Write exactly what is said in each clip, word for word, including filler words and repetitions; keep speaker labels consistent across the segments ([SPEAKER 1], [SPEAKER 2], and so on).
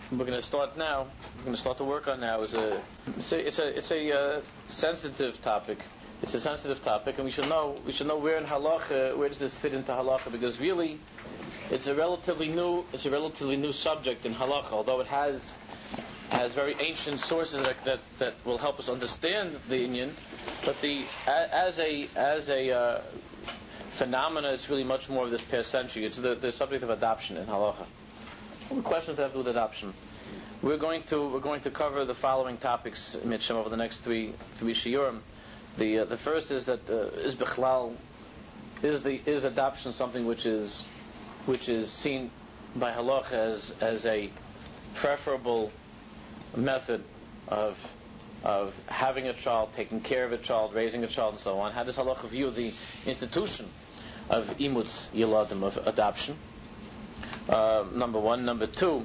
[SPEAKER 1] we're going to start now. We're going to start to work on now. Is a it's a it's a, it's a uh, sensitive topic. It's a sensitive topic, and we should know we should know where in halacha, where does this fit into halacha? Because really, it's a relatively new it's a relatively new subject in halacha. Although it has has very ancient sources that that, that will help us understand the inyan, but the as a as a uh, phenomena, it's really much more of this past century. It's the, the subject of adoption in halacha. What questions have to do with adoption? We're going to we're going to cover the following topics, Mitcham, over the next three three shiurim. The uh, the first is that uh, is bichlal is the is adoption something which is which is seen by halacha as as a preferable method of of having a child, taking care of a child, raising a child, and so on. How does halacha view the institution of imutz yiladim, of adoption? Uh, number one. Number two,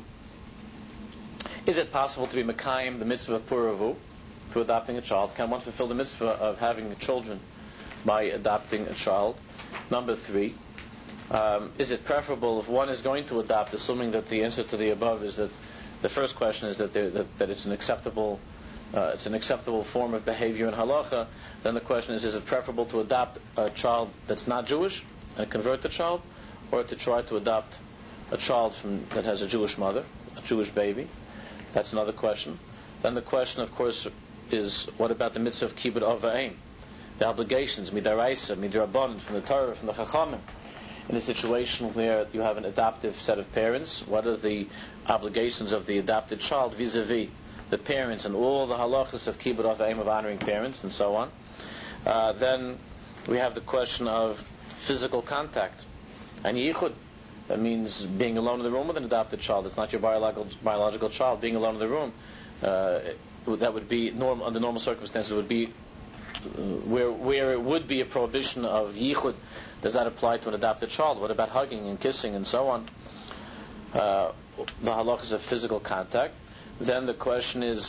[SPEAKER 1] is it possible to be mekayim the mitzvah of puravu through adopting a child? Can one fulfill the mitzvah of having children by adopting a child? Number three, um, is it preferable if one is going to adopt, assuming that the answer to the above is that the first question is that, that, that it's an acceptable uh, it's an acceptable form of behavior in halacha, then the question is, is it preferable to adopt a child that's not Jewish and convert the child, or to try to adopt a child from, that has a Jewish mother, a Jewish baby? That's another question. Then the question, of course, is what about the mitzvah of kibbud av v'aim? The obligations, midaraisa, midrabanan, from the Torah, from the Chachamim. In a situation where you have an adoptive set of parents, what are the obligations of the adopted child vis-a-vis the parents, and all the halachas of kibbud av v'aim, of honoring parents, and so on. Uh, then we have the question of physical contact and yichud. That means being alone in the room with an adopted child. It's not your biological biological child. Being alone in the room, uh, that would be norm, under normal circumstances would be uh, where where it would be a prohibition of yichud. Does that apply to an adopted child? What about hugging and kissing and so on? Uh, the halachas of physical contact. Then the question is,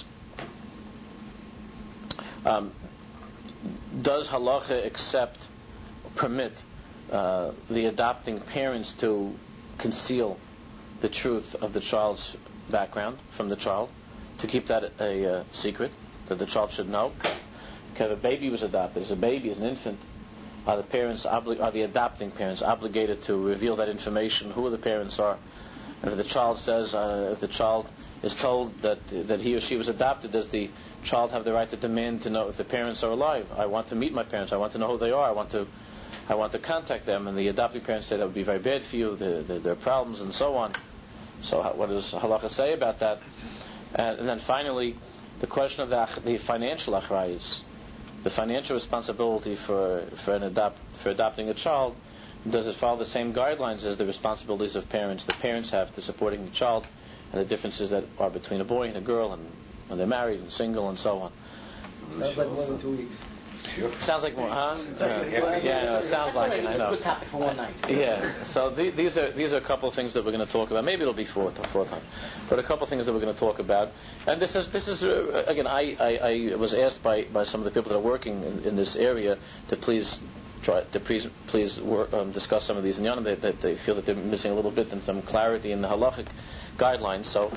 [SPEAKER 1] um, does halacha accept, permit uh, the adopting parents to conceal the truth of the child's background from the child, to keep that a, a uh, secret that the child should know? Because a baby was adopted, as a baby, as an infant, are the parents obli- are the adopting parents obligated to reveal that information, who the parents are? And if the child says, uh, if the child is told that that he or she was adopted, does the child have the right to demand to know if the parents are alive? I want to meet my parents. I want to know who they are. I want to I want to contact them. And the adopting parents say that would be very bad for you. The, the, there are problems and so on. So how, what does halacha say about that? And, and then finally, the question of the, the financial achrayus, the financial responsibility for for an adopt for adopting a child. Does it follow the same guidelines as the responsibilities of parents? The parents have to supporting the child, and the differences that are between a boy and a girl, and when they're married and single and so on.
[SPEAKER 2] Sounds like more than two weeks.
[SPEAKER 1] Sure. Sounds like more, huh? Uh, yeah, no, it sounds like it. I know.
[SPEAKER 2] Good topic for one night.
[SPEAKER 1] Yeah. So th- these are these are a couple of things that we're going to talk about. Maybe it'll be four to four times, but a couple of things that we're going to talk about. And this is this is uh, again, I, I, I was asked by, by some of the people that are working in, in this area to please try to please please work, um, discuss some of these inyanim that, that they feel that they're missing a little bit and some clarity in the halachic guidelines. So.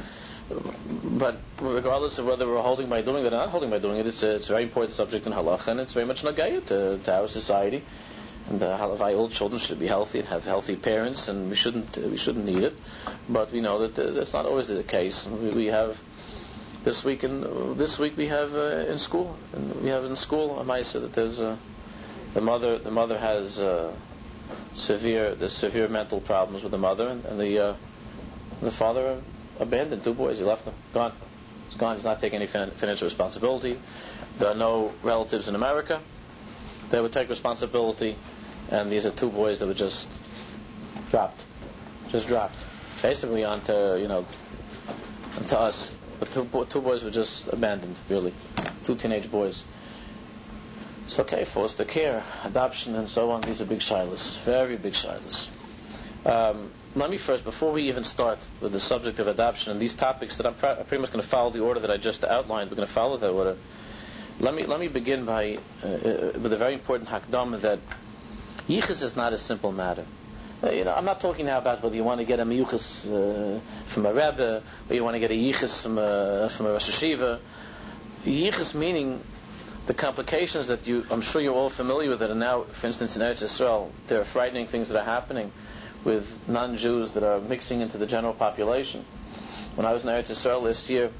[SPEAKER 1] But regardless of whether we're holding by doing it or not holding by doing it, it's a, it's a very important subject in halacha, and it's very much nagaya to, to our society. And uh, halavai, children should be healthy and have healthy parents, and we shouldn't uh, we shouldn't need it. But we know that uh, that's not always the case. We, we have this week in uh, this week we have uh, in school, and we have in school a ma'aseh that there's uh, the mother the mother has uh, severe the severe mental problems with the mother, and, and the uh, the father abandoned two boys. He left them. Gone. He's gone. He's not taking any fin- financial responsibility. There are no relatives in America. They would take responsibility, and these are two boys that were just dropped. Just dropped. Basically onto, you know, onto us. But two, two boys were just abandoned, really. Two teenage boys. It's okay, foster care, adoption, and so on. These are big shilas. Very big shilas. Um, let me first, before we even start with the subject of adoption and these topics that I'm, pr- I'm pretty much going to follow the order that I just outlined. We're going to follow that order. Let me let me begin by uh, uh, with a very important hakdama that yichus is not a simple matter. Uh, you know, I'm not talking now about whether you want to get a miyuchas uh, from a rebbe or you want to get a yichus from a from a Rosh Hashiva. Yichus meaning the complications that you, I'm sure you're all familiar with it. And now, for instance, in Eretz Yisrael, there are frightening things that are happening with non-Jews that are mixing into the general population. When I was in Eretz Yisrael last year,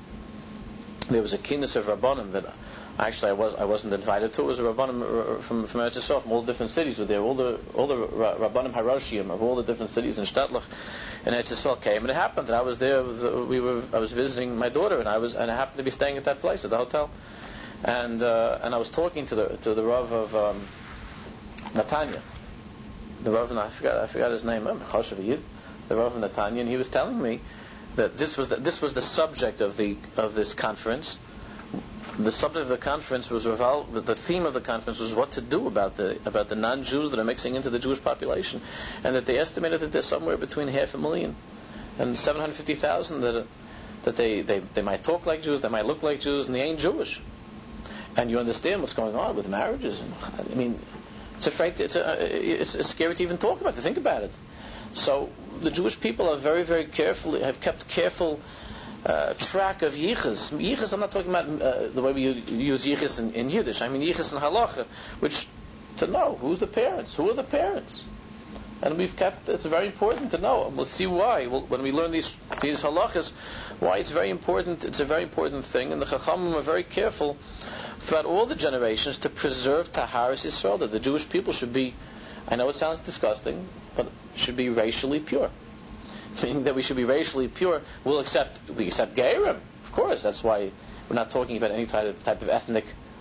[SPEAKER 1] there was a kinus of Rabbanim that actually I was I wasn't invited to. It was a Rabbanim from from Eretz Yisrael, from all the different cities were there. All the all the Rabbanim Haroshim of all the different cities in Shtatlach and Eretz Yisrael came, and it happened. And I was there. We were I was visiting my daughter, and I was and I happened to be staying at that place at the hotel, and uh, and I was talking to the to the Rav of um, Netanya, the Rav, and I forgot I forgot his name, Choshev Yid, the Rav of Netanya, and he was telling me that this was the, this was the subject of the of this conference. The subject of the conference was revolved. The theme of the conference was what to do about the about the non-Jews that are mixing into the Jewish population, and that they estimated that there's somewhere between half a million and seven hundred fifty thousand that that they, they, they might talk like Jews, they might look like Jews, and they ain't Jewish. And you understand what's going on with marriages. And, I mean, it's afraid. It's, a, it's, it's scary to even talk about. To think about it. So the Jewish people are very, very careful. Have kept careful. Uh, track of yichus. Yichus, I'm not talking about uh, the way we use yichus in, in Yiddish. I mean yichus in halacha, which to know who's the parents, who are the parents, and we've kept. It's very important to know. And we'll see why we'll, when we learn these these halachas. Why it's very important. It's a very important thing, and the Chachamim are very careful throughout all the generations to preserve Taharas Yisrael. That the Jewish people should be. I know it sounds disgusting, but should be racially pure. Meaning that we should be racially pure. We'll accept we accept Geirim, of course. That's why we're not talking about any type of, type of ethnic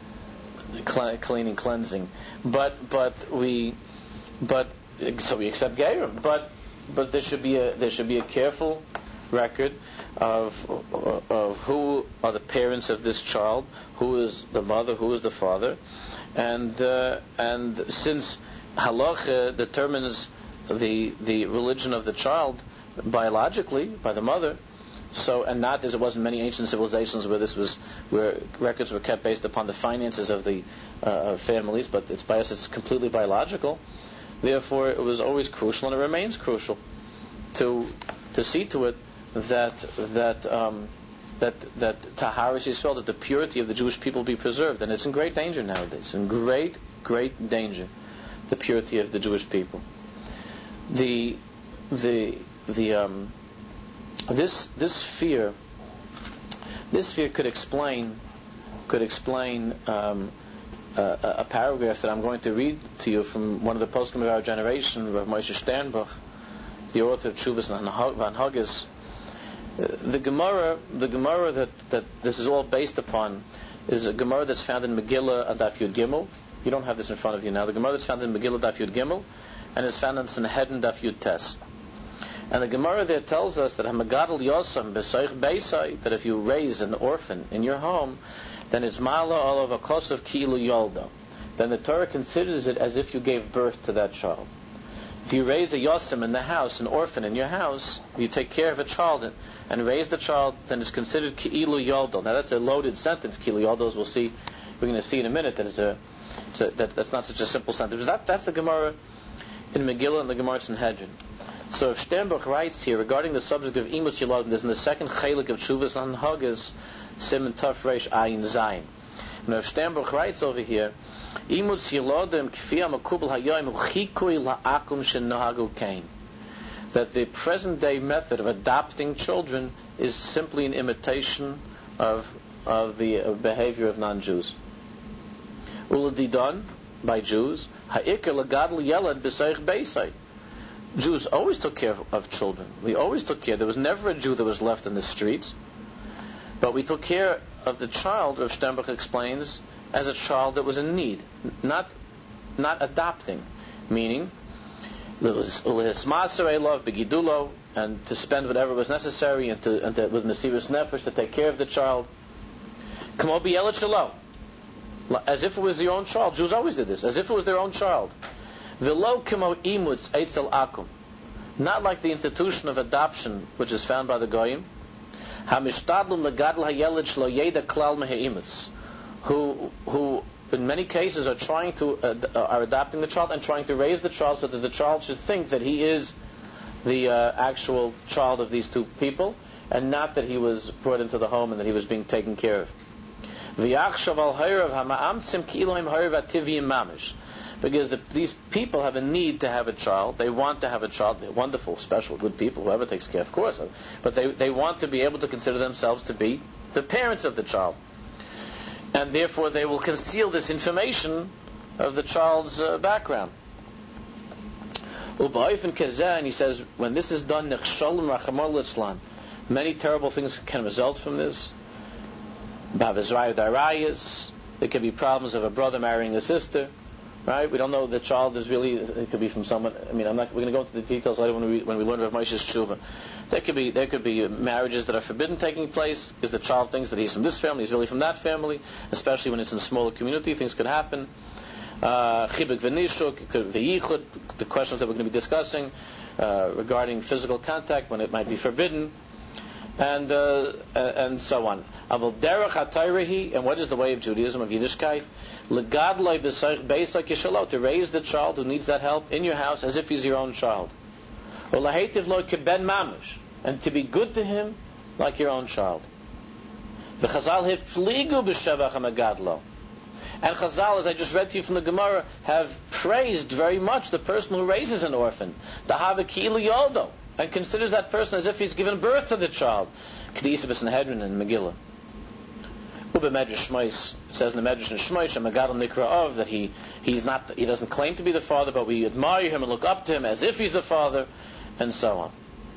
[SPEAKER 1] cle- cleaning, cleansing. But but we but so we accept Geirim. But but there should be a there should be a careful record of of who are the parents of this child, who is the mother, who is the father, and uh, and since halacha determines the the religion of the child biologically by the mother, so and not as it was in many ancient civilizations where this was where records were kept based upon the finances of the uh, families, but it's by us it's completely biological. Therefore, it was always crucial, and it remains crucial to to see to it that that um, that that Taharas Yisrael, that the purity of the Jewish people be preserved, and it's in great danger nowadays. In great great danger, the purity of the Jewish people. The the The um, this this fear this fear could explain could explain um, a, a paragraph that I'm going to read to you from one of the poskim of our generation, Rav Moshe Sternbuch, the author of Tshuvas Van Haggis. Uh, the Gemara the Gemara that, that this is all based upon is a Gemara that's found in Megillah Daf Yud Gimel. You don't have this in front of you now. The Gemara that's found in Megillah Daf Yud Gimel, and is found in Sanhedrin Daf Yud Tes. And the Gemara there tells us that Hamagadol Yosam B'Soich Beisai, that if you raise an orphan in your home, then it's Ma'ala Olav Akosov Kilu Yolda. Then the Torah considers it as if you gave birth to that child. If you raise a Yosam in the house, an orphan in your house, if you take care of a child and, and raise the child, then it's considered Kilu Yolda. Now that's a loaded sentence, Kilu Yolda, as we'll see, we're going to see in a minute that, it's a, it's a, that that's not such a simple sentence. That, that's the Gemara in Megillah and the Gemara in Sanhedrin. So if Sternbuch writes here regarding the subject of Imus Yiladim, this in the second chalik of Tshuvas Van Haggis, Siman Taf Reish Ayin Zayin. Now if Sternbuch writes over here, Imus Yiladim Kfi Makubal Hayom Chikui La'akum Shenahagu Kain, that the present day method of adopting children is simply an imitation of of the uh, behavior of non-Jews. Uladidan by Jews, Ha'ikar Lagadl Yelad B'Seich Beisai. Jews always took care of, of children. We always took care. There was never a Jew that was left in the streets. But we took care of the child, Rav Sternbuch explains, as a child that was in need. Not not adopting. Meaning, and to spend whatever was necessary, and, to, and to, with Mesirus Nefesh to take care of the child. As if it was your own child. Jews always did this. As if it was their own child. Not like the institution of adoption, which is found by the Goyim, who who in many cases, are trying to uh, are adopting the child and trying to raise the child so that the child should think that he is the uh, actual child of these two people, and not that he was brought into the home and that he was being taken care of. Because the, these people have a need to have a child. They want to have a child. They're wonderful, special, good people, whoever takes care, of course. But they, they want to be able to consider themselves to be the parents of the child. And therefore they will conceal this information of the child's uh, background. And he says, when this is done, many terrible things can result from this. There can be problems of a brother marrying a sister. Right? We don't know the child is really, it could be from someone, I mean, I'm not, we're going to go into the details later when we, when we learn about Moshe's Tshuva. There could be, there could be marriages that are forbidden taking place, because the child thinks that he's from this family, he's really from that family, especially when it's in a smaller community, things could happen. Chibuk v'nishuk, v'yichud, the questions that we're going to be discussing, uh, regarding physical contact, when it might be forbidden, and, uh, and so on. Aval derech ha'tayrehi, and what is the way of Judaism, of Yiddishkeit? To raise the child who needs that help in your house as if he's your own child. And to be good to him like your own child. And Chazal, as I just read to you from the Gemara, have praised very much the person who raises an orphan. And considers that person as if he's given birth to the child. K'disabas and Hedron and Megillah. Ube Medrash Shmais says in the Medrash and Shmais and Megadol Nikra of that he he's not he doesn't claim to be the father, but we admire him and look up to him as if he's the father, and so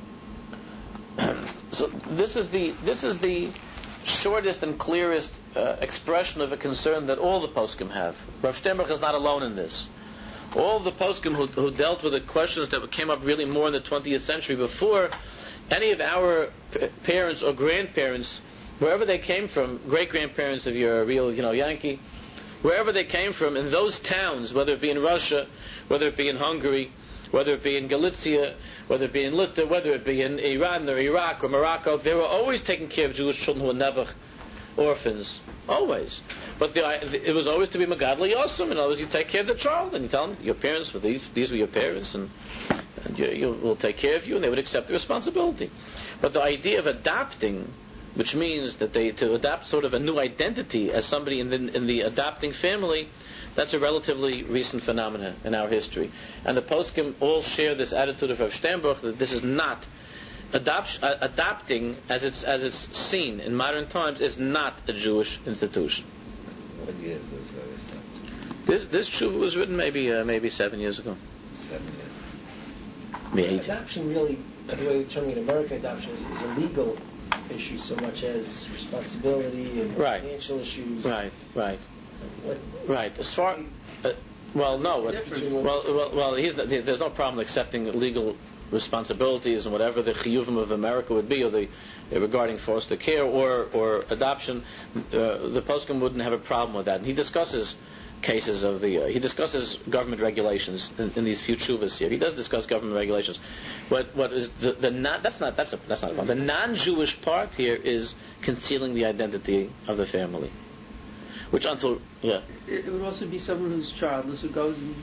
[SPEAKER 1] on. So this is the this is the shortest and clearest uh, expression of a concern that all the poskim have. Rav Sternberg is not alone in this. All the poskim who, who dealt with the questions that came up really more in the twentieth century, before any of our p- parents or grandparents, wherever they came from, great-grandparents of your real, you know, Yankee, wherever they came from, in those towns, whether it be in Russia, whether it be in Hungary, whether it be in Galicia, whether it be in Litva, whether it be in Iran or Iraq or Morocco, they were always taking care of Jewish children who were never orphans. Always. But the, it was always to be Megadol Yosem. In other words, you take care of the child, and you tell them, your parents were these, these were your parents, and, and you, you will take care of you, and they would accept the responsibility. But the idea of adopting, which means that they to adopt sort of a new identity as somebody in the, in the adopting family, that's a relatively recent phenomenon in our history. And the poskim all share this attitude of Rav Sternberg that this is not adopt, uh, adopting as it's as it's seen in modern times is not a Jewish institution.
[SPEAKER 3] What year was this?
[SPEAKER 1] This this tshuva was written maybe uh, maybe seven years ago.
[SPEAKER 3] Seven years.
[SPEAKER 1] Maybe eight.
[SPEAKER 2] Adoption really, the way we term it in America, adoption is, is a legal issue so much as responsibility and
[SPEAKER 1] right.
[SPEAKER 2] financial issues.
[SPEAKER 1] Right, right,
[SPEAKER 2] What,
[SPEAKER 1] right. As far, uh, well, no, well, well, well, he's not, there's no problem accepting legal responsibilities and whatever the chiyuvim of America would be, or the uh, regarding foster care or or adoption. Uh, the poskim wouldn't have a problem with that. And he discusses cases of the. Uh, he discusses government regulations in, in these few tshuvas here. He does discuss government regulations. What what is the, the non, that's not that's a, that's not a problem. The non-Jewish part here is concealing the identity of the family, which until yeah.
[SPEAKER 4] It, it would also be someone who's childless who goes and,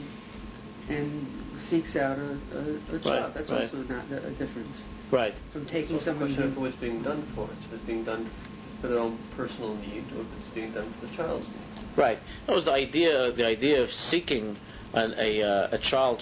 [SPEAKER 4] and seeks out a, a, a child.
[SPEAKER 1] Right,
[SPEAKER 4] That's
[SPEAKER 1] right.
[SPEAKER 4] also not a, a difference
[SPEAKER 1] Right.
[SPEAKER 4] from taking
[SPEAKER 5] It's a
[SPEAKER 4] somebody
[SPEAKER 5] question of
[SPEAKER 4] who.
[SPEAKER 5] who it's being done for. If it's being done for their own personal need, or if it's being done for the child's need.
[SPEAKER 1] Right. That was the idea. The idea of seeking an, a uh, a child.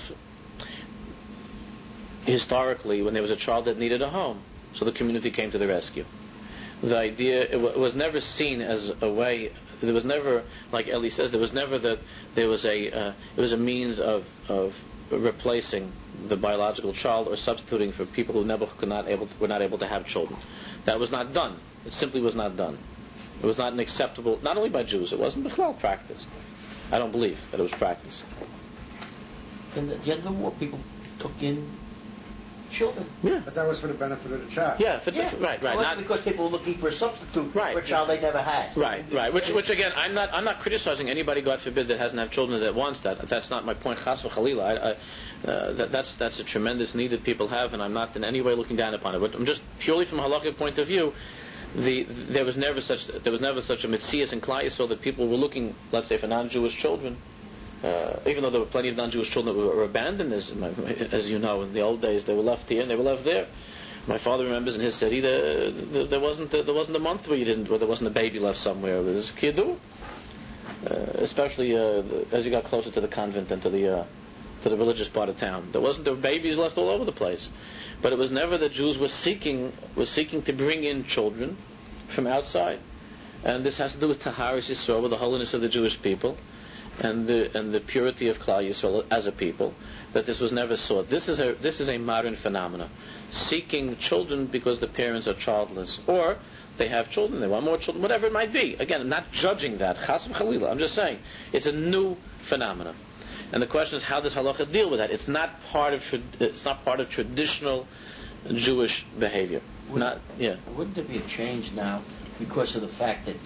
[SPEAKER 1] Historically, when there was a child that needed a home, so the community came to the rescue. The idea it, w- it was never seen as a way. There was never, like Eli says, there was never that there was a. Uh, it was a means of of replacing the biological child or substituting for people who never could not able to, were not able to have children. That was not done. It simply was not done. It was not an acceptable, not only by Jews, it wasn't Bichlal practice. I don't believe that it was practiced.
[SPEAKER 6] In the, the end of the war, people took in children.
[SPEAKER 1] Yeah.
[SPEAKER 7] But that was for the benefit of the child.
[SPEAKER 1] Yeah, for,
[SPEAKER 6] Yeah.
[SPEAKER 1] right, right.
[SPEAKER 6] It wasn't
[SPEAKER 1] Not,
[SPEAKER 6] because people were looking for a substitute
[SPEAKER 1] Right.
[SPEAKER 6] for a child they never had.
[SPEAKER 1] right, right. Which, which again, I'm not, I'm not criticizing anybody, God forbid, that hasn't have children that wants that. That's not my point. Chas v'chalila. I, I, uh, that, that's that's a tremendous need that people have, and I'm not in any way looking down upon it. But I'm just purely from a halakhic point of view. the there was never such there was never such a mitzias in Klal Yisrael that people were looking, let's say, for non-Jewish children. Uh, even though there were plenty of non-Jewish children that were, were abandoned, as, as you know, in the old days, they were left here and they were left there. My father remembers in his city the, the, there wasn't the, there wasn't a month where you didn't where there wasn't a baby left somewhere. It was kiddu, uh, especially uh, the, as you got closer to the convent and to the uh, to the religious part of town. There wasn't there were babies left all over the place, but it was never that Jews were seeking were seeking to bring in children from outside, and this has to do with Taharis Yisrael, with the holiness of the Jewish people, and the and the purity of Klal Yisrael as a people. That this was never sought. This is a this is a modern phenomenon. Seeking children because the parents are childless, or they have children, they want more children, whatever it might be. Again, I'm not judging that. Chas v'chalila. I'm just saying it's a new phenomenon, and the question is, how does halacha deal with that? It's not part of it's not part of traditional Jewish behavior.
[SPEAKER 6] Wouldn't,
[SPEAKER 1] not yeah.
[SPEAKER 6] Wouldn't there be a change now because of the fact that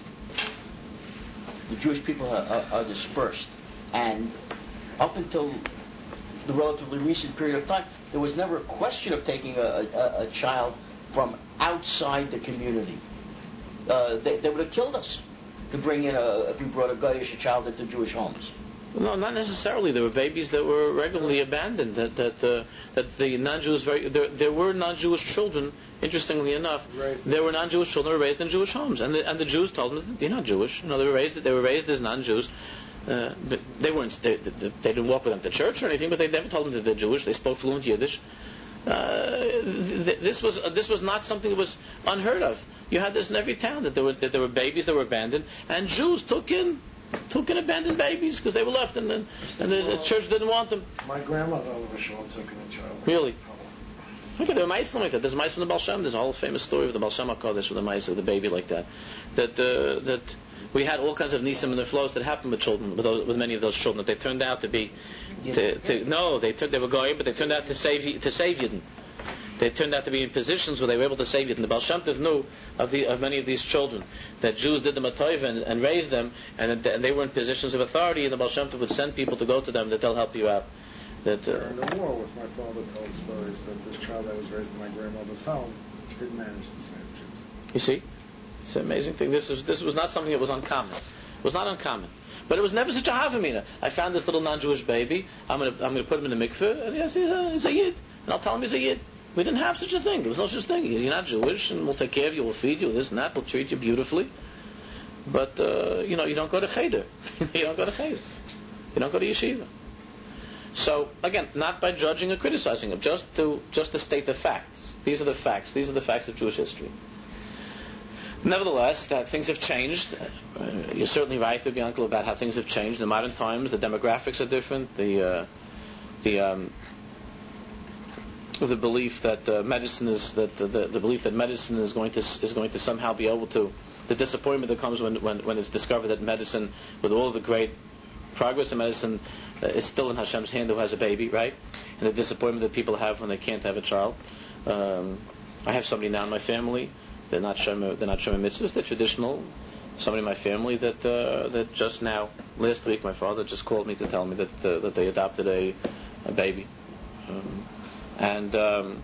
[SPEAKER 6] the Jewish people are, are, are dispersed, and up until the relatively recent period of time, there was never a question of taking a, a, a child from outside the community. Uh, they, they would have killed us to bring in a, if we brought a Goyish child into Jewish homes.
[SPEAKER 1] No, not necessarily. There were babies that were regularly abandoned. That that uh, that the non-Jews very there, there were non-Jewish children. Interestingly enough, there were non-Jewish children who were raised in Jewish homes, and the and the Jews told them, "You're not Jewish." No, they were raised they were raised as non-Jews. Uh, but they weren't. They, they, they didn't walk with them to church or anything, but they never told them that they're Jewish. They spoke fluent Yiddish. Uh, th- this was uh, this was not something that was unheard of. You had this in every town that there were that there were babies that were abandoned, and Jews took in took in abandoned babies because they were left, and, and, and the, the church didn't want them.
[SPEAKER 7] My grandmother over Shalom took in a child.
[SPEAKER 1] Really? Okay, there were mice like that. There's mice from the Baal Shem. There's a whole famous story of the Baal Shem HaKodesh with the mice with the baby like that. That uh, that we had all kinds of nisim and the flows that happened with children, with, those, with many of those children. That they turned out to be, to, to, no, they took they were going, but they turned out to save to save Yidden. They turned out to be in positions where they were able to save Yidden. And the Baal Shem Tov knew of, the, of many of these children that Jews did them a tov and, and raised them, and, and they were in positions of authority. And the Baal Shem Tov would send people to go to them that they'll help you out. That uh,
[SPEAKER 7] During the war, with my father told stories that this child that was raised in my grandmother's home did manage to save Jews.
[SPEAKER 1] You see, it's an amazing thing. This is this was not something that was uncommon. It was not uncommon, but it was never such a havamina. I found this little non-Jewish baby. I'm going to I'm going to put him in the mikveh, and yes, he's a, he's a yid, and I'll tell him he's a yid. We didn't have such a thing. There was no such thing. You're not Jewish, and we'll take care of you. We'll feed you. This and that. We'll treat you beautifully. But uh, you know, you don't go to cheder. you don't go to cheder. You don't go to yeshiva. So again, not by judging or criticizing them, just to just to state the facts. These are the facts. These are the facts of Jewish history. Nevertheless, that things have changed. Uh, you're certainly right, to be uncle, about how things have changed in the modern times. The demographics are different. The uh, the um, the belief that uh, medicine is that the, the, the belief that medicine is going to is going to somehow be able to the disappointment that comes when when, when it's discovered that medicine, with all of the great progress in medicine, uh, is still in Hashem's hand, who has a baby, right? And the disappointment that people have when they can't have a child. Um, I have somebody now in my family. They're not Shema, they're not Shema mitzvahs. They're traditional. Somebody in my family that uh, that just now, last week, my father just called me to tell me that uh, that they adopted a, a baby, um, and um,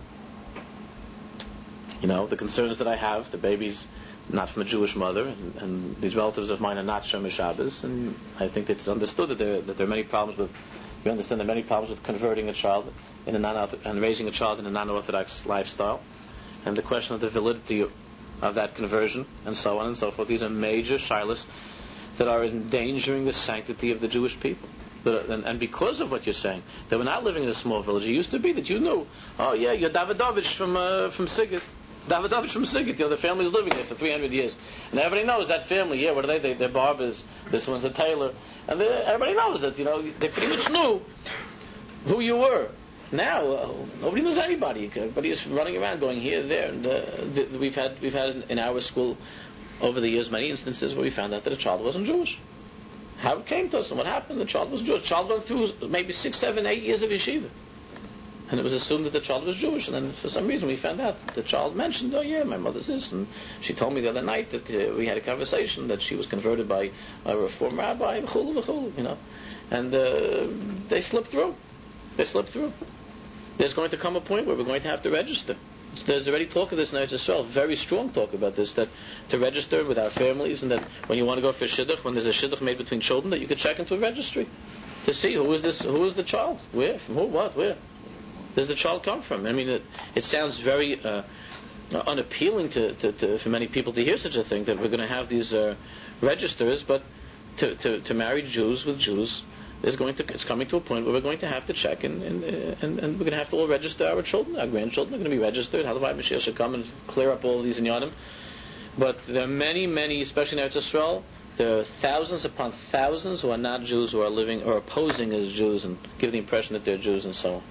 [SPEAKER 1] you know the concerns that I have. The baby's not from a Jewish mother, and, and these relatives of mine are not Shema Shabbos, and I think it's understood that there that there are many problems with. We understand there are many problems with converting a child in a non and raising a child in a non-orthodox lifestyle, and the question of the validity of that conversion, and so on and so forth. These are major shilas that are endangering the sanctity of the Jewish people. That, and, and because of what you're saying, they were not living in a small village. It used to be that you knew, oh yeah, you're Davidovich from uh, from Sighet. Davidovich from Sighet. You know, the family's living there for three hundred years. And everybody knows that family, yeah, what are they? they they're barbers. This one's a tailor. And everybody knows that, you know, they pretty much knew who you were. Now uh, nobody knows anybody. Everybody is running around, going here, there, and uh, th- we've had we've had in our school over the years many instances where we found out that a child wasn't Jewish. How it came to us and what happened? The child was Jewish. The child went through maybe six, seven, eight years of yeshiva, and it was assumed that the child was Jewish. And then for some reason we found out that the child mentioned, oh yeah, my mother's this, and she told me the other night that uh, we had a conversation that she was converted by a Reform rabbi, v'chulu, v'chulu, you know, and uh, they slipped through. They slipped through. There's going to come a point where we're going to have to register. There's already talk of this in Eretz Yisrael, very strong talk about this, that to register with our families, and that when you want to go for shidduch, when there's a shidduch made between children, that you could check into a registry to see who is this, who is the child, where, from who, what, where does the child come from. I mean, it, it sounds very uh, unappealing to, to, to, for many people to hear such a thing, that we're going to have these uh, registers, but to, to, to marry Jews with Jews, is going to, it's coming to a point where we're going to have to check, and and, and, and we're going to have to all register our children. Our grandchildren are going to be registered. Halavai Mashiach should come and clear up all of these inyanim. But there are many, many, especially in Eretz Yisrael, there are thousands upon thousands who are not Jews, who are living or posing as Jews and give the impression that they're Jews and so on.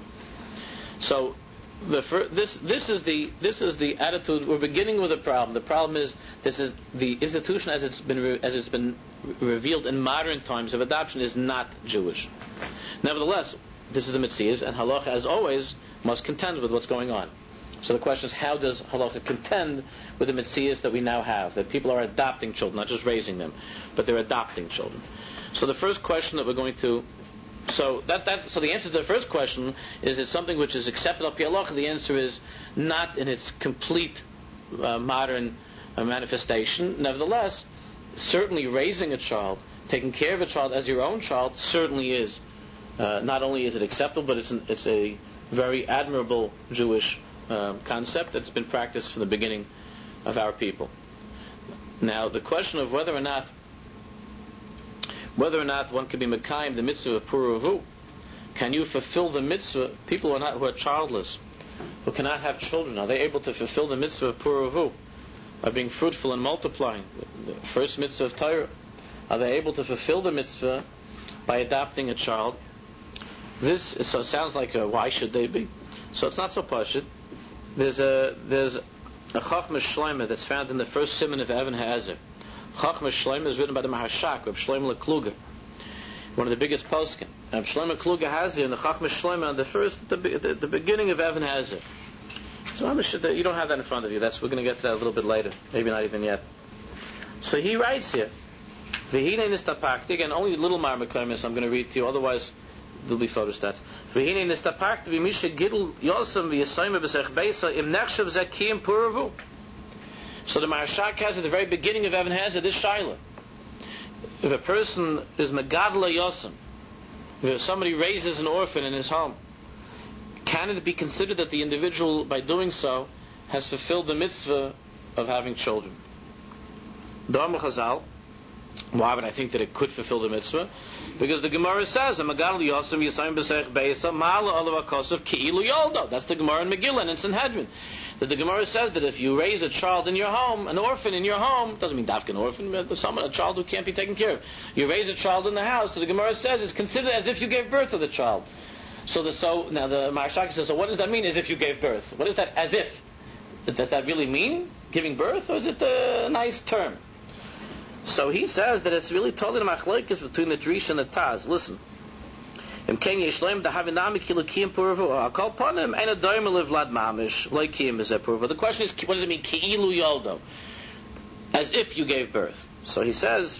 [SPEAKER 1] So the fir- this this is the this is the attitude. We're beginning with a problem. The problem is this is the institution as it's been re- as it's been re- revealed in modern times of adoption is not Jewish. Nevertheless, this is the Metzias, and halacha, as always, must contend with what's going on. So the question is, how does halacha contend with the Metzias that we now have? That people are adopting children, not just raising them, but they're adopting children. So the first question that we're going to So that that so the answer to the first question is, it something which is accepted up halacha? The answer is not in its complete uh, modern uh, manifestation. Nevertheless, certainly raising a child, taking care of a child as your own child, certainly is. Uh, not only is it acceptable, but it's an, it's a very admirable Jewish uh, concept that's been practiced from the beginning of our people. Now, the question of whether or not Whether or not one can be mekayim the mitzvah of Puruvu, can you fulfill the mitzvah? People who are not who are childless, who cannot have children, are they able to fulfill the mitzvah of Puruvu, of being fruitful and multiplying? The first mitzvah of Torah. Are they able to fulfill the mitzvah by adopting a child? This is, so it sounds like a, why should they be? So it's not so pashut. There's a there's a chachma shleima that's found in the first siman of Even HaEzer. Chachma Shlomo is written by the Maharshak, Reb Shlomo Kluger, one of the biggest poskim. Reb Shlomo Kluger has here in the Chachma Shlomo, the first, the, the, the beginning of Even HaEzer. So I'm sure that you don't have that in front of you. That's we're going to get to that a little bit later, maybe not even yet. So he writes here, V'hinei nistapakti, again, only little marmakamis I'm going to read to you, otherwise there'll be photostats. V'hinei nistapakti v'misha gidul yosam v'yasayim v'sech beisa im nechshav zakim puravu. So the Maharshak has at the very beginning of Even HaEzer this shaila. If a person is megadla yosem, if somebody raises an orphan in his home, can it be considered that the individual, by doing so, has fulfilled the mitzvah of having children? Dharma Chazal, why would I think that it could fulfill the mitzvah? Because the Gemara says, megadla yosem yisayim b'seich beisa ma'ala olav hakosov ki'ilu yoldo. That's the Gemara in Megillah and in Sanhedrin. That the Gemara says that if you raise a child in your home, an orphan in your home, doesn't mean dafka an orphan, but someone, a child who can't be taken care of. You raise a child in the house, so the Gemara says it's considered as if you gave birth to the child. So the so now the Maharshak says, so what does that mean? As if you gave birth? What is that? As if? Does that really mean giving birth, or is it a nice term? So he says that it's really totally the machlokes between the Drisha and the Taz. Listen. The question is, what does it mean, ki'ilu yoldo? As if you gave birth. So he says,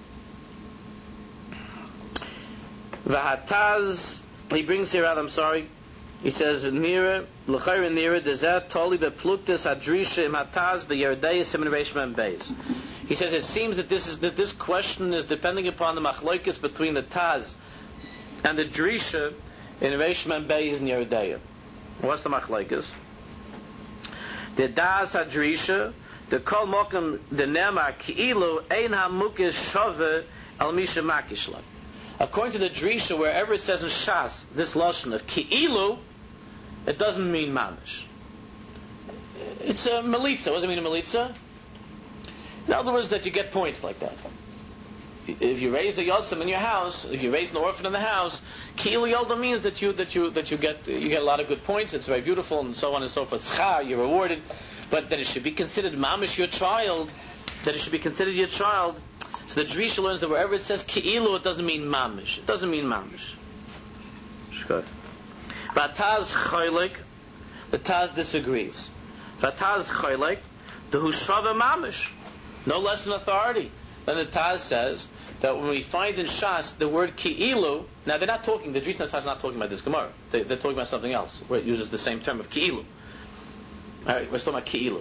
[SPEAKER 1] Vahataz, he brings here out, I'm sorry, he says, Nira, l'chayra nira, dezet toli bepluktis hadrisha im hataz beyerdeyis im reishman beis. He says, it seems that this is that this question is depending upon the machlokes between the Taz and the Drisha in Reishman Beis and Yeridea. What's the machlokes? The Das HaDrisha, the Kol Mokum, the Nemar Ki'ilu, Ein HaMukis Shove Al Misha Makishla. According to the Drisha, wherever it says in Shas, this Lashon of Ki'ilu, it doesn't mean Mamish. It's a Melitza. What does it mean a Melitza? In other words, that you get points like that. If you raise a yosem in your house, if you raise an orphan in the house, ki'ilu yolda means that you that you that you get you get a lot of good points. It's very beautiful and so on and so forth. Schar, you're rewarded, but that it should be considered mamish your child. That it should be considered your child. So the Drisha learns that wherever it says ki'ilu, it doesn't mean mamish. It doesn't mean mamish. Good. But Taz chaylik, the Taz disagrees. Vataz chaylik, the hushava mamish. No less an authority. Then the Taz says that when we find in Shas the word ki'ilu, now they're not talking, the Drisha Taz is not talking about this Gemara. They, they're talking about something else, where it uses the same term of ki'ilu. All right, we're talking about Ki'ilu.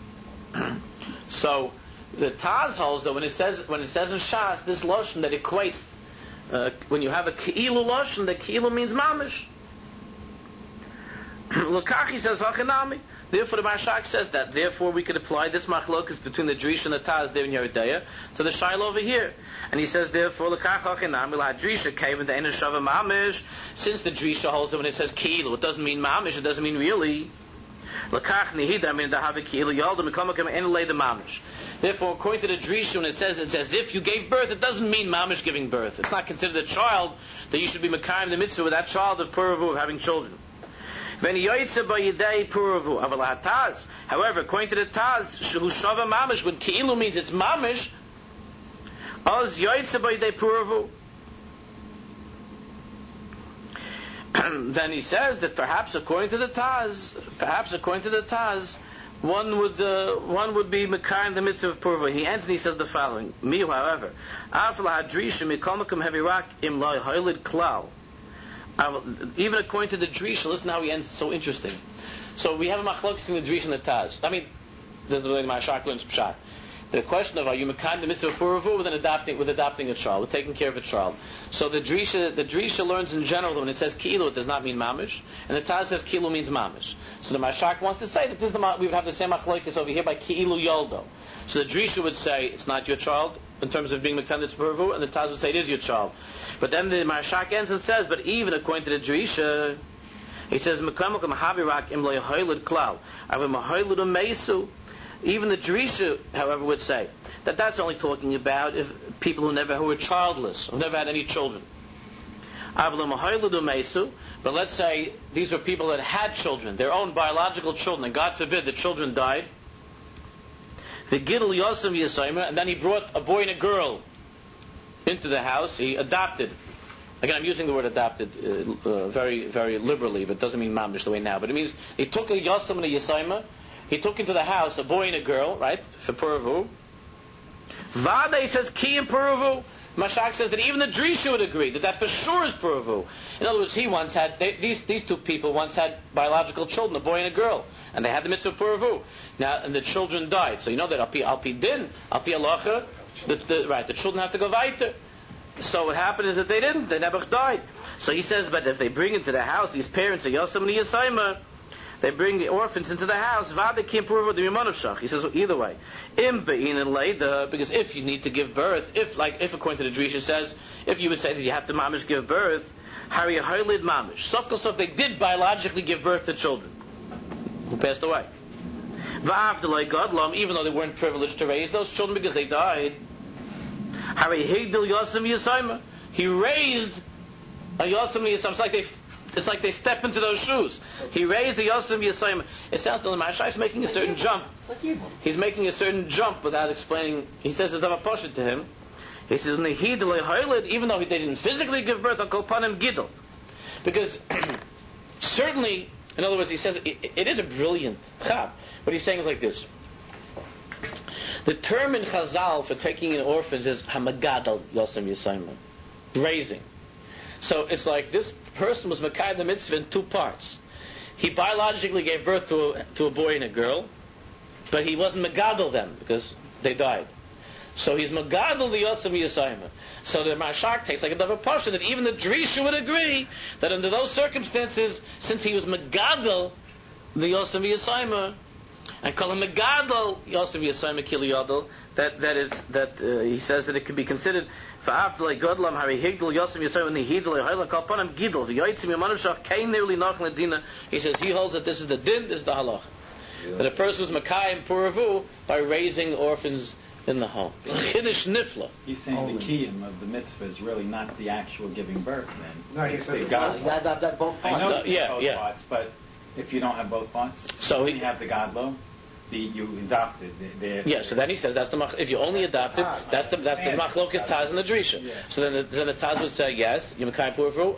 [SPEAKER 1] So the Taz holds that when it says when it says in Shas this lashon that equates uh, when you have a Ki'ilu lashon, that Ki'ilu means mamish. Lakachi says Hachanami. Therefore, the Marshak says that. Therefore, we could apply this machlokas between the Drisha and the Taz there in Yeridea to the Shaila over here. And he says, therefore, Lakach Hachanami La Drisha Kevin the Eneshava Mamish. Since the Drisha holds that when it says Ki'ilu, it doesn't mean mamish. It doesn't mean really. Lakach Nihida. I mean, the Havi Ki'ilu Yalda Mekamakam Enelei the mamish. Therefore, according to the Drisha, when it says it's as if you gave birth, it doesn't mean mamish giving birth. It's not considered a child that you should be Mekayim the mitzvah with that child of Puravu of having children. However, according to the Taz, Shehu Shava Mamish, when Ki'ilu means it's Mamish, Oz Yoitze B'Yidei Puravu. Then he says that perhaps according to the Taz, perhaps according to the Taz, one would uh, one would be Mekayim the mitzvah of Puravu. He ends and he says the following: Me, however, Afla Hadrisha Mikol Makom Hevirak Im Lo Hoilid Klal. Even according to the Drisha, listen how he ends. So interesting. So we have a machlokes in the Drisha and the Taz. I mean, this is the way my Shak learns Pshat. The question of are you mekayim the mitzvah of Puravu with an adopting with adopting a child, with taking care of a child. So the Drisha the Drisha learns in general that when it says Ki'ilu, it does not mean mamish, and the Taz says Ki'ilu means mamish. So the Mashak wants to say that this is the we would have the same machlokes over here by Ki'ilu Yoldo. So the Drisha would say it's not your child in terms of being mekayim the Puravu, and the Taz would say it is your child. But then the Marshak ends and says, but even according to the Drisha, he says, even the Drisha, however, would say that that's only talking about if people who never who were childless, who never had any children. But let's say these were people that had children, their own biological children, and God forbid the children died. The Gidl Yosem Yisayma, and then he brought a boy and a girl into the house. He adopted. Again, I'm using the word adopted uh, uh, very, very liberally, but it doesn't mean mamish the way now. But it means he took a Yosem and a Yisayma. He took into the house a boy and a girl, right, for Puravu. Vada, he says, Ki and Puravu. Mashak says that even the Drisha would agree that that for sure is Puravu. In other words, he once had, they, these these two people once had biological children, a boy and a girl, and they had the mitzvah of Puravu. Now, and the children died. So you know that Alpi Alpi Din, Alpi Alacha, the, the, right, the children have to go weiter. So what happened is that they didn't, they never died. So he says, but if they bring into the house these parents, a Yosem and a Yisayma, they bring the orphans into the house. He says, well, either way, because if you need to give birth, if like if according to the Drisha says, if you would say that you have to mamish give birth, Hari Hailid mamish. Sofkosov, they did biologically give birth to children who passed away. Even though they weren't privileged to raise those children because they died. Hari Higdil Yosem Yisayma. He raised a Yosem Yisayma. It's like they It's like they step into those shoes. He raised the Yosem Yisayim. It sounds to the Mashai is making a certain jump. He's making a certain jump without explaining. He says it's Davaposha to him. He says, even though they didn't physically give birth, I'll call upon him Gidel. Because certainly, in other words, he says it, it is a brilliant chab. What he's saying is like this. The term in Chazal for taking in orphans is Hamagadal Yosem Yisayim. Raising. So it's like this person was Mekayim the mitzvah in two parts. He biologically gave birth to a, to a boy and a girl, but he wasn't Megadol them because they died. So he's Megadol the Yosem Yisayim. So the Mashak takes like a double pasha that even the Drisha would agree that under those circumstances, since he was Megadol the Yosem Yisayim, and call him Megadol Yosem Yisayim Kili Yodel, that that is that uh, he says that it can be considered. He says he holds that this is the din, this is the halach. Yeah. That a person was Makayim Puravu by raising orphans in the home. Chiddush nifla.
[SPEAKER 8] He's saying Only. the kiyum of the mitzvah is really not the actual giving birth then.
[SPEAKER 7] No, he says
[SPEAKER 2] you got that, that both parts.
[SPEAKER 8] I know
[SPEAKER 1] uh, yeah,
[SPEAKER 8] both
[SPEAKER 1] yeah.
[SPEAKER 8] parts, but if you don't have both parts,
[SPEAKER 1] so
[SPEAKER 8] you have the gadlo. The, you adopted. The, the,
[SPEAKER 1] yeah, so then he says that's the mach, if you only adopted, that's the that's the machlokas Taz and the Drisha.
[SPEAKER 7] Yeah.
[SPEAKER 1] So then the, then the Taz would say yes, you Mekayim Puravu. I mean,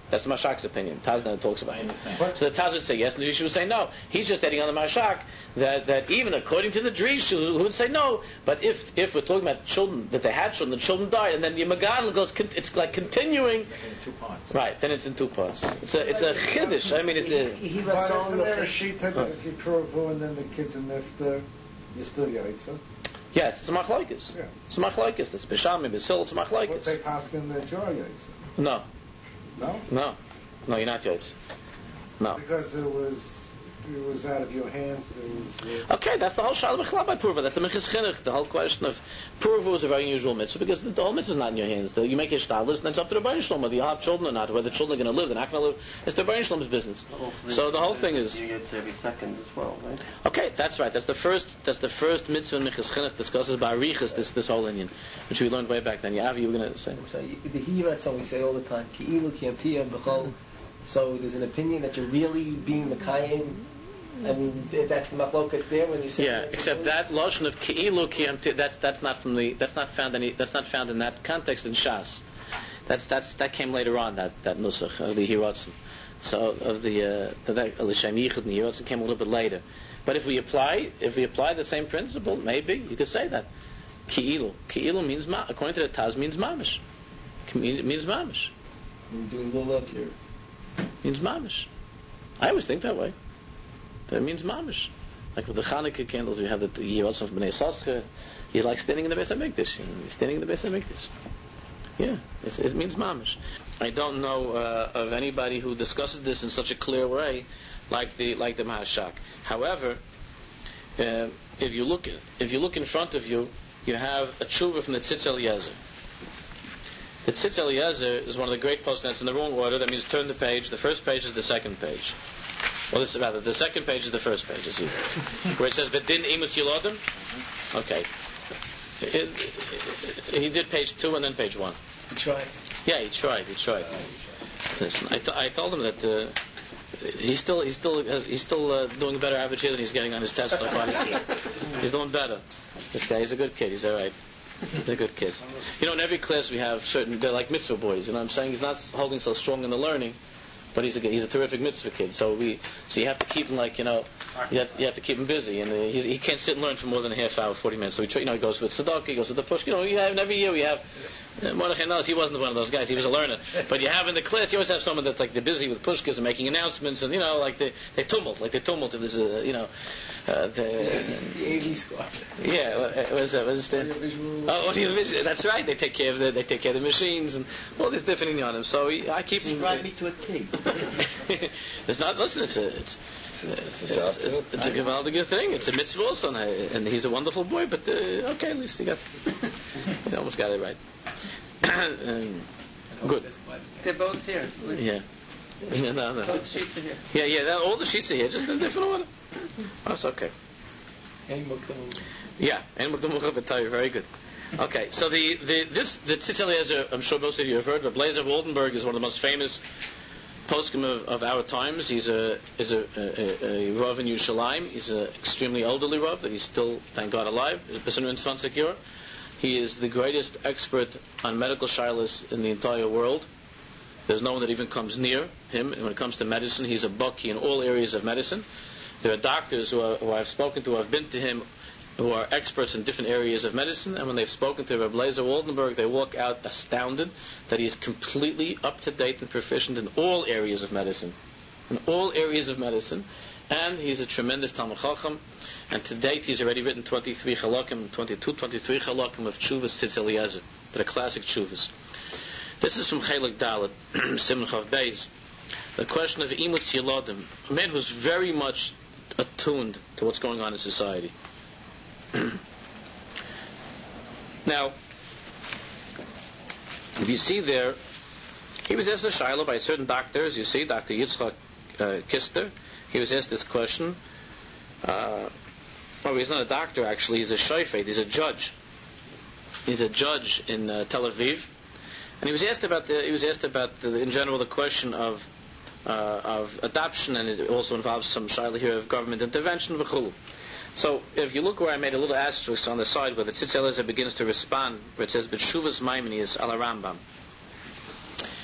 [SPEAKER 1] That's the Mashak's opinion. Taz never talks about
[SPEAKER 8] I
[SPEAKER 1] it.
[SPEAKER 8] understand.
[SPEAKER 1] So the Taz would say yes, and the Drush would say no. He's just adding on the Mashak that, that even according to the Drush, who would say no, but if if we're talking about children, that they had children, the children died, and then the Magadol goes, con- it's like continuing.
[SPEAKER 8] In two parts.
[SPEAKER 1] Right, then it's in two parts. It's a it's a chiddush. I mean, it's a...
[SPEAKER 2] He, he
[SPEAKER 7] But
[SPEAKER 2] read some
[SPEAKER 7] isn't there a sheet that if you prove who and then the kids are nifter, you're still yaitza?
[SPEAKER 1] Yes, it's a machlokes.
[SPEAKER 7] Yeah.
[SPEAKER 1] It's a machlokes. It's Bishami, Bisil, it's a
[SPEAKER 7] What
[SPEAKER 1] machlokes.
[SPEAKER 7] they pass in the jar yaitza?
[SPEAKER 1] No,
[SPEAKER 7] No?
[SPEAKER 1] no. No, you're not Yaitz. No.
[SPEAKER 7] Because it was it was out of your hands. It was. Uh,
[SPEAKER 1] Okay, that's the whole Shalom Echlab by Purva. That's the Minchas Chinuch. The whole question of Purva is a very unusual mitzvah because the, the whole mitzvah is not in your hands. The, you make your shtadlis, and it's up to the Rebbeinu Shalom whether you have children or not, whether the children are going to live, they're not going to live. It's the Rebbeinu Shalom's business.
[SPEAKER 5] Hopefully
[SPEAKER 1] So the whole thing is
[SPEAKER 5] you get to every second as well, right?
[SPEAKER 1] okay. That's right. That's the first. That's the first mitzvah in Minchas Chinuch discusses Barichas this this whole Indian, which we learned way back then. Yavi, you were going to say?
[SPEAKER 2] So the he read some we say all the time. Ki'ilu kiyamtiyah b'chol. So there's an opinion that you're really being Mekayim. I mean, that's the machlokas there when you say.
[SPEAKER 1] Yeah, except that lashon of ki'ilu kiyamti. That's that's not from the. That's not found any. That's not found in that context in Shas. That's that's that came later on. That that nusach of the Hirotzen. So of the uh, the L'Shem Yichud and the Hirotzen came a little bit later. But if we apply if we apply the same principle, maybe you could say that ki'ilu ki'ilu means ma. According to the Taz, means mamish. It means mamish.
[SPEAKER 2] You're doing lulav here.
[SPEAKER 1] Means mamish. I always think that way. That means mamish. Like with the Chanukah candles, we have the Yerotzim of Bnei Sascha. You like standing in the Beis HaMikdash. You know, you're standing in the Beis HaMikdash. Yeah, it's, it means mamish. I don't know uh, of anybody who discusses this in such a clear way, like the like the Mahashak. However, uh, if you look if you look in front of you, you have a tshuva from the Tzitz Eliezer. The Tzitz Eliezer is one of the great posts, and it's in the wrong order. That means turn the page. The first page is the second page. Well, this is rather the second page is the first page. You see, where it says "Bedin imus yilodim." Okay, it, it, he did page two and then page one.
[SPEAKER 2] He tried.
[SPEAKER 1] Yeah, he tried. He tried. Listen, I, th- I told him that uh, he's still he's still he's still uh, doing a better average here than he's getting on his test so far. He's, he's doing better. This guy, he's a good kid. He's all right. He's a good kid. You know, in every class we have certain, they're like mitzvah boys. You know what I'm saying? He's not holding so strong in the learning, but he's a he's a terrific mitzvah kid. So we so you have to keep him like you know you have you have to keep him busy, and uh, he, he can't sit and learn for more than a half hour, forty minutes. So we try, you know he goes with tzedakah, he goes with the push. You know, you have every year we have. Uh, Mordechai knows he wasn't one of those guys. He was a learner. But you have in the class, you always have someone that's like they're busy with pushkas and making announcements, and you know, like they they tumult, like they tumult. If there's a you know, uh, the,
[SPEAKER 2] The A V squad.
[SPEAKER 1] yeah, what was that? What's the oh, audiovisual. That's right. They take care of the they take care of the machines and all this different in on them. So he, I keep him.
[SPEAKER 6] Describe me to a T.
[SPEAKER 1] It's not. Listen, it's a it's. It's, it's, it's, it's, it's a gewaldige thing. It's a mitzvah also, and, I, and he's a wonderful boy. But uh, okay, at least he got, he almost got it right. um, good.
[SPEAKER 4] They're both here.
[SPEAKER 1] Yeah. Yeah, no, no.
[SPEAKER 4] Both sheets are here.
[SPEAKER 1] Yeah, yeah. that- All the sheets are here, just in a different order. That's okay. Yeah, and very good. Okay, so the, the this the Tzitz Eliezer, I'm sure most of you have heard. But Blazer of Oldenburg is one of the most famous poskim of, of our times. He's a is a, a, a Rav in Yerushalayim. He's an extremely elderly Rav that he's still, thank God, alive. He is the greatest expert on medical shilas in the entire world. There's no one that even comes near him. And when it comes to medicine, he's a bucky in all areas of medicine. There are doctors who, are, who I've spoken to, who have been to him, who are experts in different areas of medicine, and when they've spoken to Rabbi Blazer Waldenberg, they walk out astounded that he is completely up to date and proficient in all areas of medicine. In all areas of medicine. And he's a tremendous Talmud Chacham. And to date, he's already written twenty-three chalakim, twenty-two, twenty-three chalakim of Tshuvas Tzitz Eliezer. They're classic Tshuvas. This is from Chelik Dalet, Simon Chav Beis. The question of Imutz Yilodim. A man who's very much attuned to what's going on in society. Now, if you see there, he was asked a shiloh by certain doctors. You see, Doctor Yitzchak uh, Kister. He was asked this question. Uh, oh, he's not a doctor actually. He's a shofet. He's a judge. He's a judge in uh, Tel Aviv, and he was asked about the. He was asked about the, in general the question of uh, of adoption, and it also involves some shiloh here of government intervention, v'chulu. So, if you look where I made a little asterisk on the side where the Tzitz Eliezer begins to respond, where it says, B'tshuvas Maimonides ala Rambam.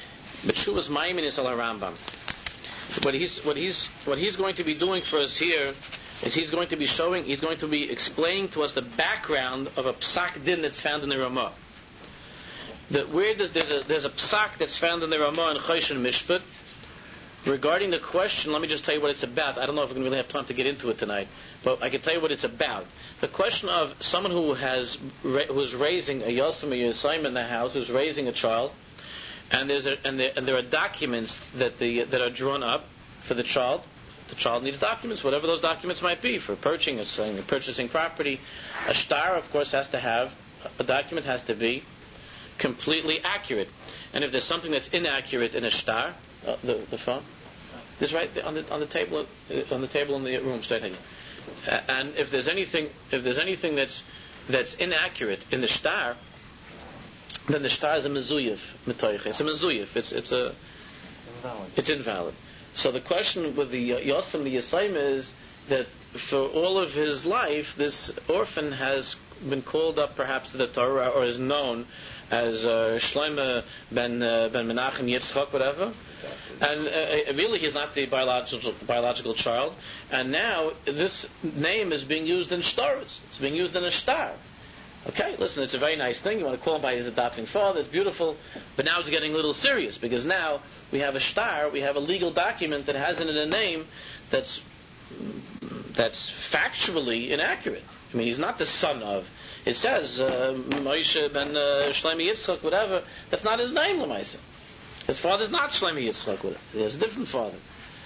[SPEAKER 1] B'tshuvas Maiminis al Rambam. What he's what he's what he's going to be doing for us here is he's going to be showing, he's going to be explaining to us the background of a psak din that's found in the Ramah. That where does there's a there's a psak that's found in the Ramah in Choshen Mishpat regarding the question. Let me just tell you what it's about. I don't know if we're going to really have time to get into it tonight, but I can tell you what it's about. The question of someone who has who's raising a Yosem or Yosem in the house, who's raising a child, and there's a, and, there, and there are documents that the that are drawn up for the child. The child needs documents, whatever those documents might be, for purchasing, or purchasing property. A shtar, of course, has to have a document has to be completely accurate. And if there's something that's inaccurate in a shtar, uh, the the phone, this right there on the on the table uh, on the table in the room, straight ahead. Uh, and if there's anything if there's anything that's that's inaccurate in the shtar, then the shtar is a mezuyev mitoich. It's a mezuyev. It's it's a invalid. It's invalid. So the question with the Yosem, the Yisayim, is that for all of his life, this orphan has been called up perhaps to the Torah, or is known as uh, Shlomo ben uh, ben Menachem Yitzchak, whatever. And uh, really, he's not the biological biological child. And now this name is being used in shtaros. It's being used in a shtar. Okay, listen, it's a very nice thing. You want to call him by his adopting father. It's beautiful. But now it's getting a little serious, because now we have a shtar, we have a legal document that has in it a name that's that's factually inaccurate. I mean, he's not the son of. It says uh, Moshe ben uh, Shlomo Yitzchak, whatever. That's not his name, Lamaisa. His father's not Shlomo Yitzchak. Whatever. He has a different father.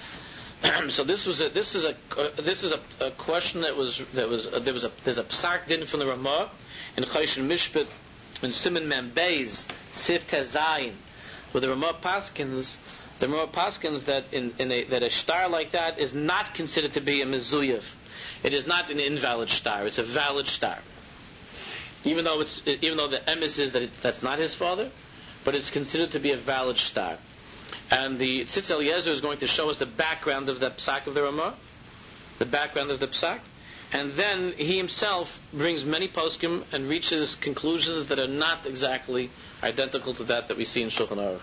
[SPEAKER 1] So this was a, this is a uh, this is a, a question that was that was uh, there was a there's a psak din from the Ramah in Choshen Mishpat in Siman Mem Beis Sif Tezayin, where the Ramah paskins the Ramah paskins that in, in a that a shtar like that is not considered to be a mezuyev. It is not an invalid shtar. It's a valid shtar. Even though it's even though the emes is that it, that's not his father, but it's considered to be a valid shtar. And the Tzitz Eliezer is going to show us the background of the psak of the Ramah, the background of the psak, and then he himself brings many poskim and reaches conclusions that are not exactly identical to that that we see in Shulchan Aruch.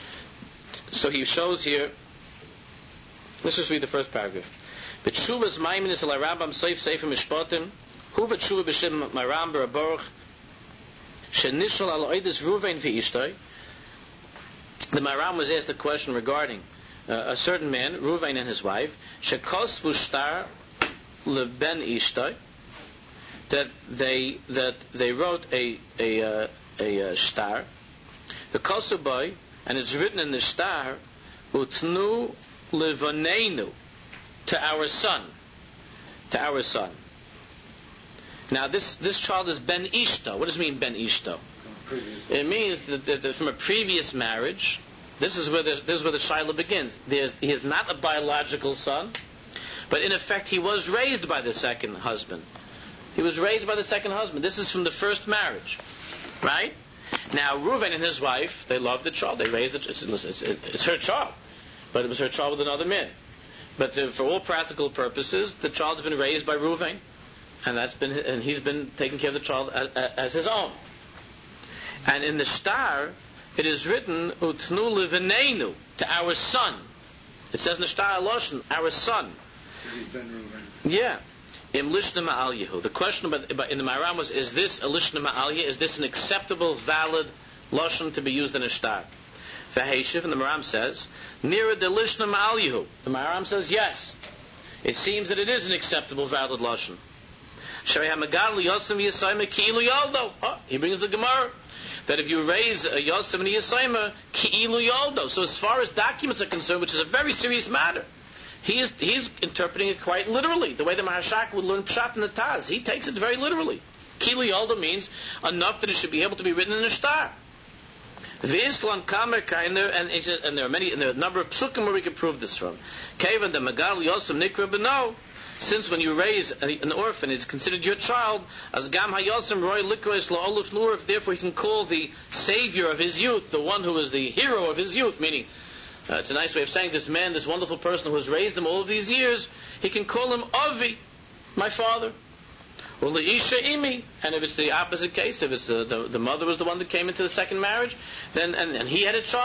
[SPEAKER 1] So he shows here. Let's just read the first paragraph. B'tshuvas Maiminis al Rambam Seif Sefer Mishpatim Hu b'tshuva b'shem Maram b'Rabaruch Shenishal al Oidus Ruvain v'Ishtoi. The Maram was asked a question regarding uh, a certain man, Ruvain and his wife, Shekos Vushtar Leben Ishtoi, that they that they wrote a a uh, a uh, shtar, the Kosuboy, and it's written in the shtar, Utnu Levanenu, to our son, to our son. Now this this child is Ben Ishto. What does it mean, Ben Ishto? It means that, that, that from a previous marriage, this is where the, this is where the Shiloh begins. There's, he is not a biological son, but in effect he was raised by the second husband. He was raised by the second husband. This is from the first marriage, right? Now Reuven and his wife, they loved the child. They raised it. It's, it's, it's her child, but it was her child with another man. But the, for all practical purposes, the child's been raised by Reuven, and that's been and he's been taking care of the child as, as his own. And in the shtar, it is written, Utnu levenenu, to our son. It says in the shtar Loshen, our son. Yeah. Im lishna ma'al yehu. The question about, in the Maram was, is this a lishna ma'al yehu? Is this an acceptable, valid Loshen to be used in a shtar? V'heishiv, and the Maram says, Nira de lishna ma'al yehu. The Maram says, yes. It seems that it is an acceptable, valid Loshen. Oh, he brings the Gemara that if you raise a Yosem and a Yisayma, Ki'ilu Yoldo. So as far as documents are concerned, which is a very serious matter, he is he's interpreting it quite literally, the way the Maharshak would learn Pshat in the Taz. He takes it very literally. Ki'ilu Yoldo means enough that it should be able to be written in a shtar. V'islam Kamer, and there and, and there are many, and there are a number of psukim where we can prove this from. Kevan the Magal Yosem Nikra Beno. Since when you raise an orphan, it's considered your child, as Gam Hayosem Roy Likrois La Oluf Nurif, therefore he can call the savior of his youth, the one who is the hero of his youth, meaning, uh, it's a nice way of saying this man, this wonderful person who has raised him all of these years, he can call him Avi, my father. Or Leisha Imi, and if it's the opposite case, if it's the, the, the mother was the one that came into the second marriage, then and, and he had a child,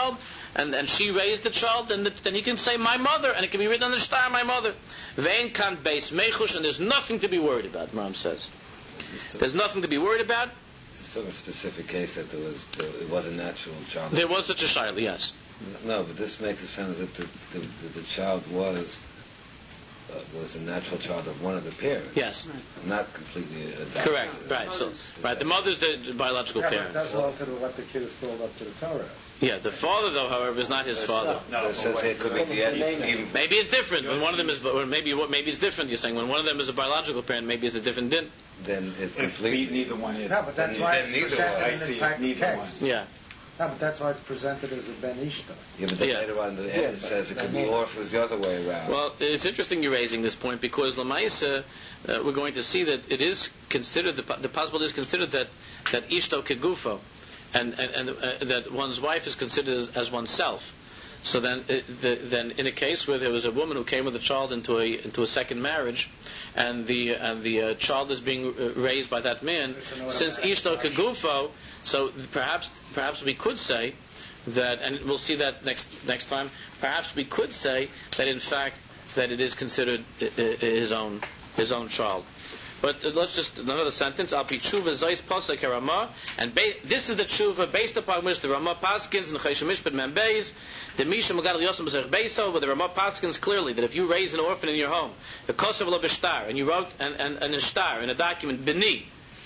[SPEAKER 1] and, and she raised the child, then, the, then he can say my mother, and it can be written on the star, my mother. Vein kan beis mechush, and there's nothing to be worried about, Ram says. There's nothing to be worried about.
[SPEAKER 3] It's sort of a specific case that there was, there, it was a natural child.
[SPEAKER 1] There was such a child, yes.
[SPEAKER 3] No, but this makes it sound as if the, the, the, the child was uh, was a natural child of one of the parents.
[SPEAKER 1] Yes.
[SPEAKER 3] Not completely adopted.
[SPEAKER 1] Correct. Right. So, right. The mother's the biological
[SPEAKER 7] Yeah, but
[SPEAKER 1] parent.
[SPEAKER 7] that's relative to what the kid is filled up to the Torah.
[SPEAKER 1] Yeah. The father, though, however, is not his father.
[SPEAKER 3] No, it says here it could be the even,
[SPEAKER 1] Maybe it's different when one of them is. Or maybe what? Maybe it's different. You're saying when one of them is a biological parent, maybe it's a different din.
[SPEAKER 3] then it's
[SPEAKER 8] If
[SPEAKER 3] completely.
[SPEAKER 8] ne- neither one is.
[SPEAKER 7] No, but that's
[SPEAKER 3] Then-
[SPEAKER 7] why
[SPEAKER 3] then
[SPEAKER 7] it's
[SPEAKER 3] neither
[SPEAKER 7] presented
[SPEAKER 3] one.
[SPEAKER 8] I
[SPEAKER 7] in this
[SPEAKER 8] see,
[SPEAKER 7] type of
[SPEAKER 8] neither
[SPEAKER 7] case.
[SPEAKER 1] Yeah.
[SPEAKER 7] No, but that's why it's presented as a ben ishta.
[SPEAKER 3] Yeah, but then
[SPEAKER 1] Yeah.
[SPEAKER 3] later on in the
[SPEAKER 2] Yeah,
[SPEAKER 3] end it
[SPEAKER 2] but
[SPEAKER 3] says it could
[SPEAKER 2] that
[SPEAKER 3] be
[SPEAKER 2] may-
[SPEAKER 3] or if it was the other way around.
[SPEAKER 1] Well, it's interesting you're raising this point because Lamaisa, uh, we're going to see that it is considered the, the possibility is considered that that ishto kegufo, and and, and uh, that one's wife is considered as, as oneself. So then, uh, the, then in a case where there was a woman who came with a child into a into a second marriage, and the and the uh, child is being uh, raised by that man, since ishto kegufo, so perhaps perhaps we could say that, and we'll see that next next time. Perhaps we could say that in fact that it is considered uh, uh, his own his own child. But uh, let's just another sentence. Al pi tshuva zeis pasuk Ramah, and ba- this is the tshuva based upon which the Ramah paskins and Choshen Mishpat Membeis, the Misha Magadol Yosem B'Zech Beiso, but the Ramah paskins clearly that if you raise an orphan in your home, the kosav lo b'shtar, and you wrote an an, an ishtar in a document b'ni.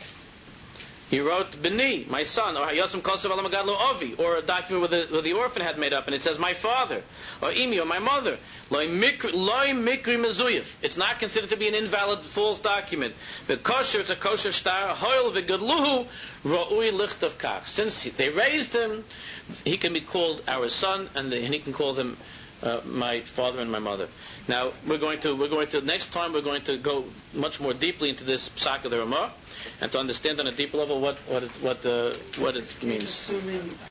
[SPEAKER 1] You wrote B'ni, my son, or Hayosem Kosav Ala Magadlo Ovi, or a document where the, where the orphan had made up, and it says my father, or Imi, or my mother. Loi mikri mezuyif. It's not considered to be an invalid, false document. The kosher, it's a kosher star. Hoil v'gadluhu ra'ui lichtav kach. Since they raised him, he can be called our son, and, the, and he can call them uh, my father and my mother. Now we're going to we're going to next time we're going to go much more deeply into this psak of the Ramah, and to understand on a deeper level what what it, what uh, what it means.
[SPEAKER 4] Assuming